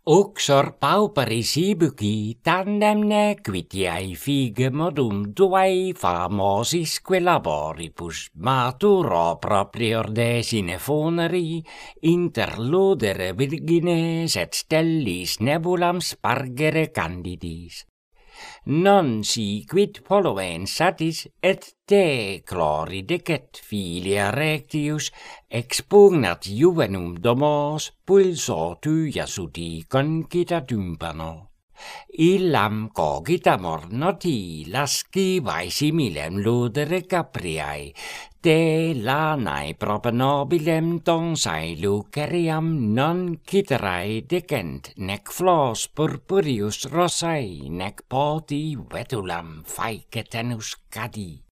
Oxor pauperis ibuki tandemne quitiae fige modum duae famosisque laboribus maturo proprior desine foneri interludere virgines et stellis nebulam spargere candidis. Non si quid poluens satis et te chlori decet filia rectius expugnat juvenum domos pulso tuia sudi concita tympano. Illam cogitamor noti lascivae similem ludere capriae, te lanae proper nobilem donsae luceriam non citerae decent, nec flos purpureus rosae, nec poti vetulam faecetenus cadi.